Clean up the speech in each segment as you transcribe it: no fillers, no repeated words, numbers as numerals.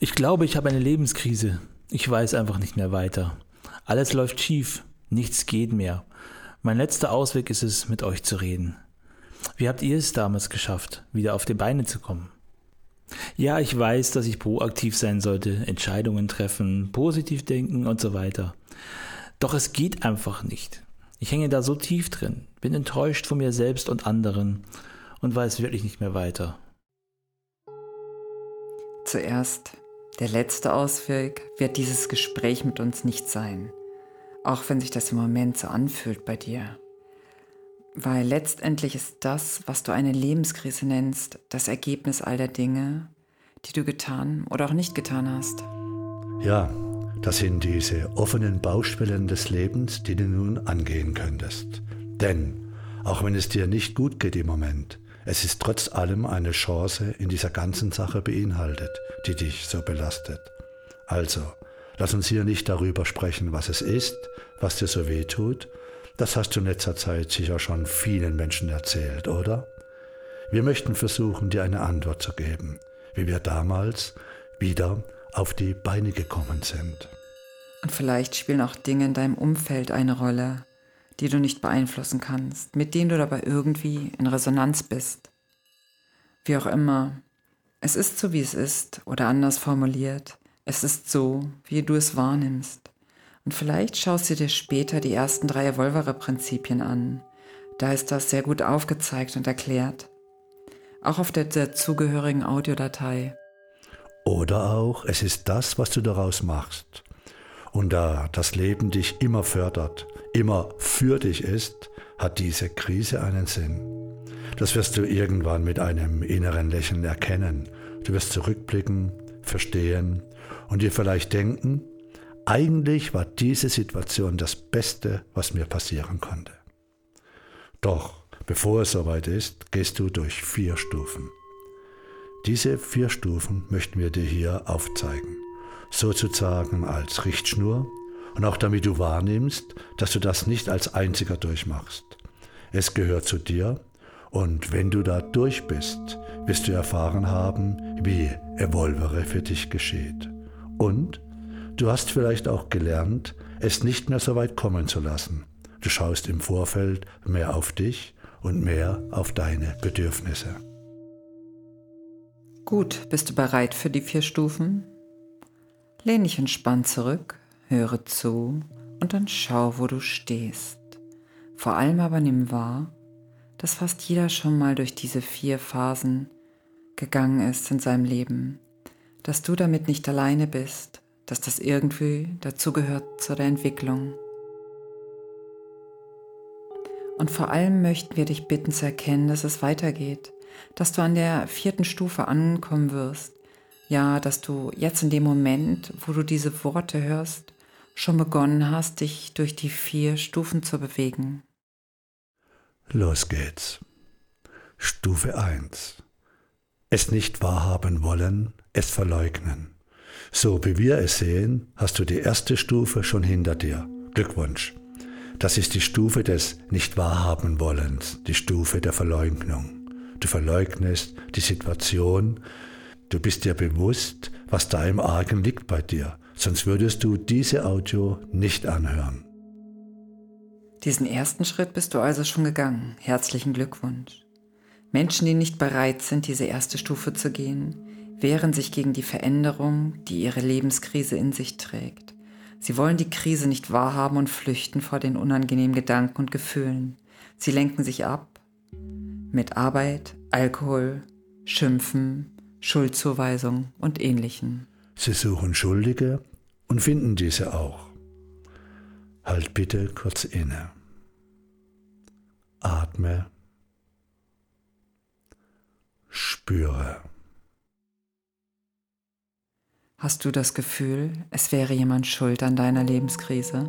Ich glaube, ich habe eine Lebenskrise. Ich weiß einfach nicht mehr weiter. Alles läuft schief. Nichts geht mehr. Mein letzter Ausweg ist es, mit euch zu reden. Wie habt ihr es damals geschafft, wieder auf die Beine zu kommen? Ja, ich weiß, dass ich proaktiv sein sollte, Entscheidungen treffen, positiv denken und so weiter. Doch es geht einfach nicht. Ich hänge da so tief drin, bin enttäuscht von mir selbst und anderen und weiß wirklich nicht mehr weiter. Zuerst, der letzte Ausweg wird dieses Gespräch mit uns nicht sein, auch wenn sich das im Moment so anfühlt bei dir. Weil letztendlich ist das, was du eine Lebenskrise nennst, das Ergebnis all der Dinge, die du getan oder auch nicht getan hast. Ja, das sind diese offenen Baustellen des Lebens, die du nun angehen könntest. Denn, auch wenn es dir nicht gut geht im Moment, es ist trotz allem eine Chance in dieser ganzen Sache beinhaltet, die dich so belastet. Also, lass uns hier nicht darüber sprechen, was es ist, was dir so weh tut. Das hast du in letzter Zeit sicher schon vielen Menschen erzählt, oder? Wir möchten versuchen, dir eine Antwort zu geben, wie wir damals wieder auf die Beine gekommen sind. Und vielleicht spielen auch Dinge in deinem Umfeld eine Rolle, die du nicht beeinflussen kannst, mit denen du dabei irgendwie in Resonanz bist. Wie auch immer, es ist so, wie es ist, oder anders formuliert, es ist so, wie du es wahrnimmst. Und vielleicht schaust du dir später die ersten 3 Evolvere-Prinzipien an. Da ist das sehr gut aufgezeigt und erklärt. Auch auf der dazugehörigen Audiodatei. Oder auch, es ist das, was du daraus machst. Und da das Leben dich immer fördert, immer für dich ist, hat diese Krise einen Sinn. Das wirst du irgendwann mit einem inneren Lächeln erkennen. Du wirst zurückblicken, verstehen und dir vielleicht denken, eigentlich war diese Situation das Beste, was mir passieren konnte. Doch bevor es soweit ist, gehst du durch 4 Stufen. Diese 4 Stufen möchten wir dir hier aufzeigen, sozusagen als Richtschnur und auch damit du wahrnimmst, dass du das nicht als einziger durchmachst. Es gehört zu dir und wenn du da durch bist, wirst du erfahren haben, wie Evolvere für dich geschieht. Und du hast vielleicht auch gelernt, es nicht mehr so weit kommen zu lassen. Du schaust im Vorfeld mehr auf dich und mehr auf deine Bedürfnisse. Gut, bist du bereit für die 4 Stufen? Lehn dich entspannt zurück, höre zu und dann schau, wo du stehst. Vor allem aber nimm wahr, dass fast jeder schon mal durch diese 4 Phasen gegangen ist in seinem Leben, dass du damit nicht alleine bist, dass das irgendwie dazugehört zu der Entwicklung. Und vor allem möchten wir dich bitten zu erkennen, dass es weitergeht, dass du an der 4. Stufe ankommen wirst. Ja, dass du jetzt in dem Moment, wo du diese Worte hörst, schon begonnen hast, dich durch die 4 Stufen zu bewegen. Los geht's. Stufe 1. Es nicht wahrhaben wollen, es verleugnen. So wie wir es sehen, hast du die erste Stufe schon hinter dir. Glückwunsch. Das ist die Stufe des Nicht-Wahrhaben-Wollens, die Stufe der Verleugnung. Du verleugnest die Situation, du bist dir bewusst, was da im Argen liegt bei dir, sonst würdest du diese Audio nicht anhören. Diesen ersten Schritt bist du also schon gegangen. Herzlichen Glückwunsch. Menschen, die nicht bereit sind, diese erste Stufe zu gehen, wehren sich gegen die Veränderung, die ihre Lebenskrise in sich trägt. Sie wollen die Krise nicht wahrhaben und flüchten vor den unangenehmen Gedanken und Gefühlen. Sie lenken sich ab mit Arbeit, Alkohol, Schimpfen, Schuldzuweisung und Ähnlichem. Sie suchen Schuldige und finden diese auch. Halt bitte kurz inne. Atme. Spüre. Hast du das Gefühl, es wäre jemand schuld an deiner Lebenskrise?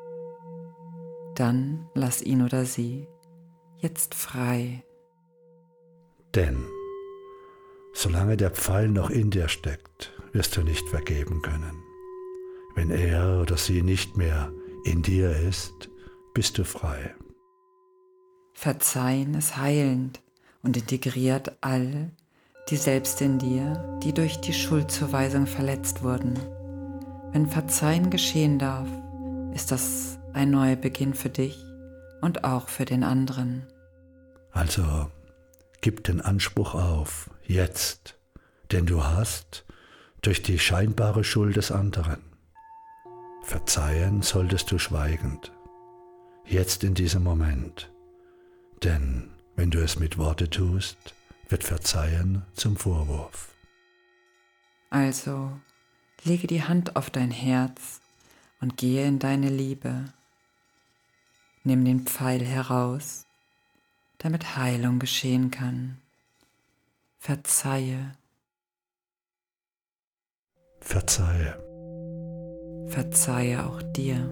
Dann lass ihn oder sie jetzt frei. Denn solange der Pfeil noch in dir steckt, wirst du nicht vergeben können. Wenn er oder sie nicht mehr in dir ist, bist du frei. Verzeihen ist heilend und integriert all die selbst in dir, die durch die Schuldzuweisung verletzt wurden. Wenn Verzeihen geschehen darf, ist das ein neuer Beginn für dich und auch für den anderen. Also gib den Anspruch auf, jetzt, denn du hast durch die scheinbare Schuld des anderen. Verzeihen solltest du schweigend, jetzt in diesem Moment, denn wenn du es mit Worte tust, wird Verzeihen zum Vorwurf. Also lege die Hand auf dein Herz und gehe in deine Liebe. Nimm den Pfeil heraus, damit Heilung geschehen kann. Verzeihe. Verzeihe. Verzeihe auch dir.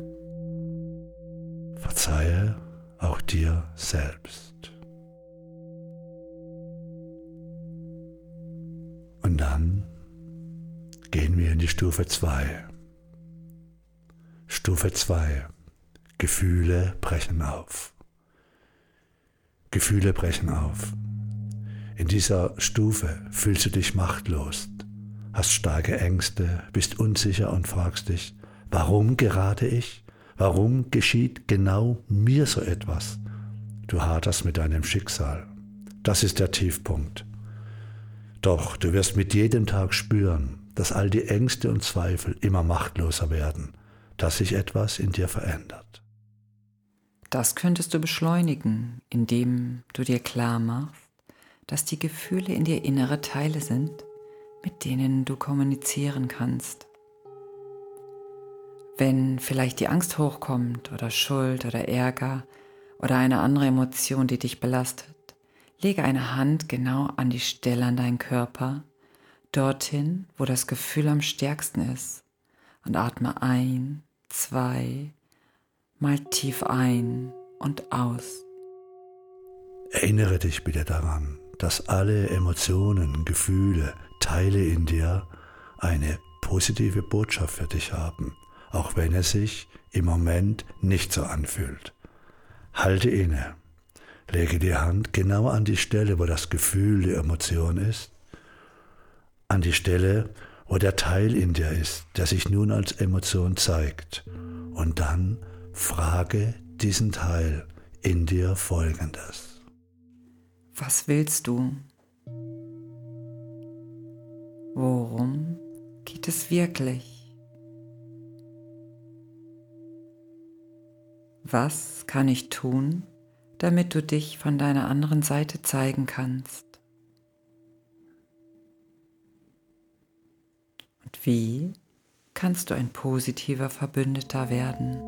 Verzeihe auch dir selbst. Und dann gehen wir in die Stufe 2. Stufe 2. Gefühle brechen auf. Gefühle brechen auf. In dieser Stufe fühlst du dich machtlos, hast starke Ängste, bist unsicher und fragst dich, warum gerade ich? Warum geschieht genau mir so etwas? Du haderst mit deinem Schicksal. Das ist der Tiefpunkt. Doch du wirst mit jedem Tag spüren, dass all die Ängste und Zweifel immer machtloser werden, dass sich etwas in dir verändert. Das könntest du beschleunigen, indem du dir klar machst, dass die Gefühle in dir innere Teile sind, mit denen du kommunizieren kannst. Wenn vielleicht die Angst hochkommt oder Schuld oder Ärger oder eine andere Emotion, die dich belastet, lege eine Hand genau an die Stelle an deinen Körper, dorthin, wo das Gefühl am stärksten ist, und atme ein, 2 Mal tief ein und aus. Erinnere dich bitte daran, dass alle Emotionen, Gefühle, Teile in dir eine positive Botschaft für dich haben, auch wenn es sich im Moment nicht so anfühlt. Halte inne, lege die Hand genau an die Stelle, wo das Gefühl, die Emotion ist, an die Stelle, wo der Teil in dir ist, der sich nun als Emotion zeigt, und dann frage diesen Teil in dir Folgendes. Was willst du? Worum geht es wirklich? Was kann ich tun, damit du dich von deiner anderen Seite zeigen kannst? Und wie kannst du ein positiver Verbündeter werden?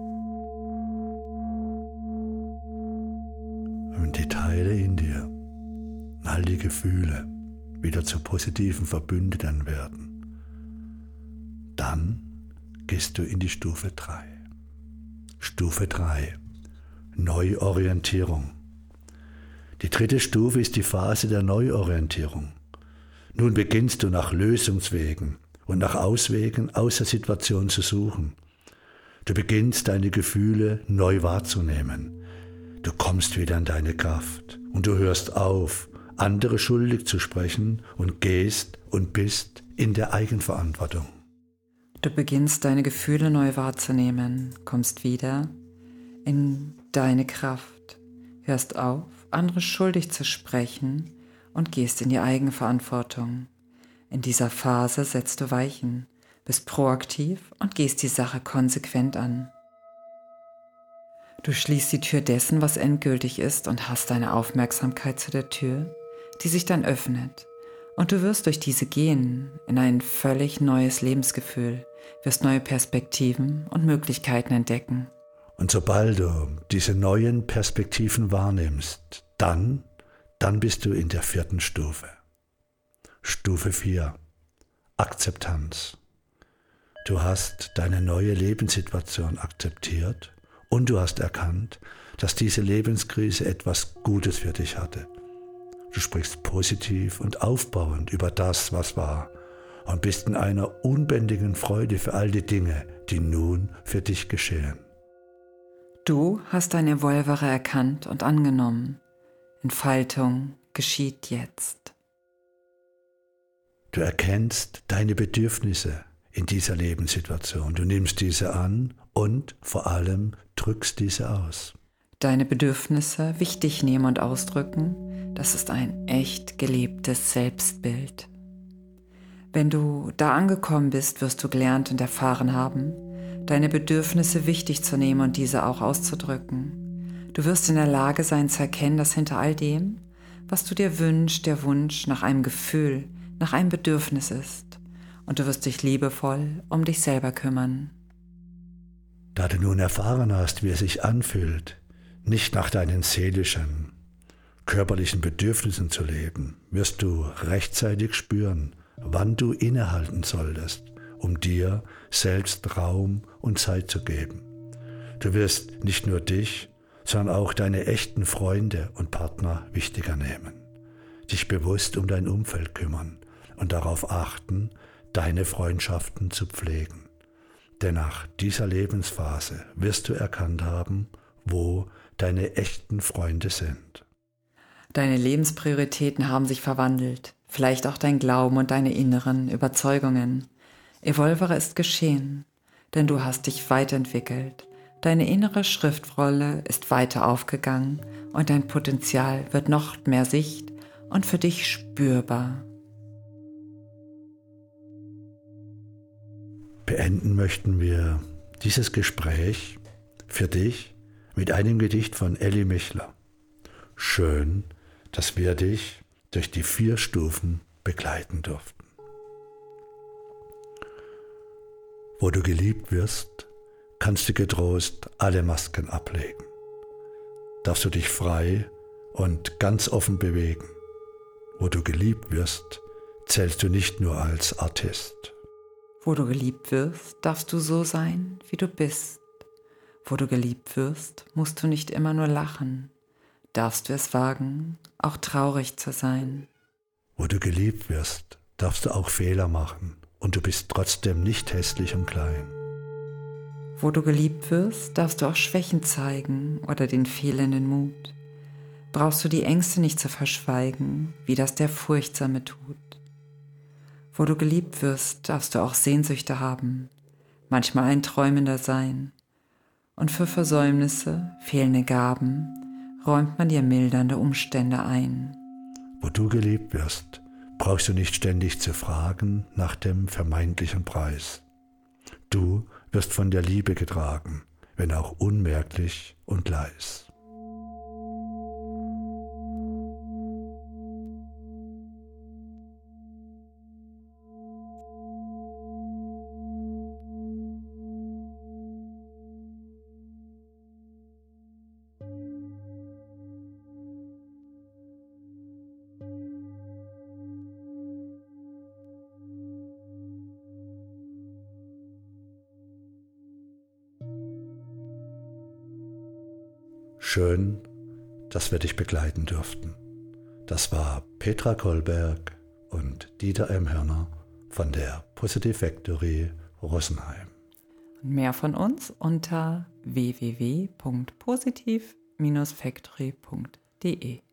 Und die Teile in dir, all die Gefühle wieder zu positiven Verbündeten werden, dann gehst du in die Stufe 3. Stufe 3. Neuorientierung. Die 3. Stufe ist die Phase der Neuorientierung. Nun beginnst du nach Lösungswegen und nach Auswegen aus der Situation zu suchen. Du beginnst deine Gefühle neu wahrzunehmen. Du kommst wieder in deine Kraft und du hörst auf, andere schuldig zu sprechen und gehst und bist in der Eigenverantwortung. Du beginnst deine Gefühle neu wahrzunehmen, kommst wieder in deine Kraft, hörst auf, andere schuldig zu sprechen und gehst in die Eigenverantwortung. In dieser Phase setzt du Weichen, bist proaktiv und gehst die Sache konsequent an. Du schließt die Tür dessen, was endgültig ist, und hast deine Aufmerksamkeit zu der Tür, die sich dann öffnet. Und du wirst durch diese gehen in ein völlig neues Lebensgefühl, wirst neue Perspektiven und Möglichkeiten entdecken. Und sobald du diese neuen Perspektiven wahrnimmst, dann bist du in der 4. Stufe. Stufe 4. Akzeptanz. Du hast deine neue Lebenssituation akzeptiert und du hast erkannt, dass diese Lebenskrise etwas Gutes für dich hatte. Du sprichst positiv und aufbauend über das, was war, und bist in einer unbändigen Freude für all die Dinge, die nun für dich geschehen. Du hast deine Evolvere erkannt und angenommen. Entfaltung geschieht jetzt. Du erkennst deine Bedürfnisse in dieser Lebenssituation. Du nimmst diese an und vor allem drückst diese aus. Deine Bedürfnisse wichtig nehmen und ausdrücken, das ist ein echt gelebtes Selbstbild. Wenn du da angekommen bist, wirst du gelernt und erfahren haben, deine Bedürfnisse wichtig zu nehmen und diese auch auszudrücken. Du wirst in der Lage sein zu erkennen, dass hinter all dem, was du dir wünschst, der Wunsch nach einem Gefühl, nach einem Bedürfnis ist. Und du wirst dich liebevoll um dich selber kümmern. Da du nun erfahren hast, wie es sich anfühlt, nicht nach deinen seelischen, körperlichen Bedürfnissen zu leben, wirst du rechtzeitig spüren, wann du innehalten solltest, um dir selbst Raum und Zeit zu geben. Du wirst nicht nur dich, sondern auch deine echten Freunde und Partner wichtiger nehmen, dich bewusst um dein Umfeld kümmern und darauf achten, deine Freundschaften zu pflegen. Denn nach dieser Lebensphase wirst du erkannt haben, wo deine echten Freunde sind. Deine Lebensprioritäten haben sich verwandelt, vielleicht auch dein Glauben und deine inneren Überzeugungen. Evolvere ist geschehen, denn du hast dich weiterentwickelt. Deine innere Schriftrolle ist weiter aufgegangen und dein Potenzial wird noch mehr sicht und für dich spürbar. Beenden möchten wir dieses Gespräch für dich mit einem Gedicht von Elli Michler. Schön, dass wir dich durch die 4 Stufen begleiten durften. Wo du geliebt wirst, kannst du getrost alle Masken ablegen. Darfst du dich frei und ganz offen bewegen. Wo du geliebt wirst, zählst du nicht nur als Artist. Wo du geliebt wirst, darfst du so sein, wie du bist. Wo du geliebt wirst, musst du nicht immer nur lachen. Darfst du es wagen, auch traurig zu sein. Wo du geliebt wirst, darfst du auch Fehler machen und du bist trotzdem nicht hässlich und klein. Wo du geliebt wirst, darfst du auch Schwächen zeigen oder den fehlenden Mut. Brauchst du die Ängste nicht zu verschweigen, wie das der Furchtsame tut. Wo du geliebt wirst, darfst du auch Sehnsüchte haben, manchmal ein Träumender sein. Und für Versäumnisse, fehlende Gaben, räumt man dir mildernde Umstände ein. Wo du geliebt wirst, brauchst du nicht ständig zu fragen nach dem vermeintlichen Preis. Du wirst von der Liebe getragen, wenn auch unmerklich und leis. Schön, dass wir dich begleiten durften. Das war Petra Kolberg und Dieter M. Hörner von der Positive Factory Rosenheim. Mehr von uns unter www.positiv-factory.de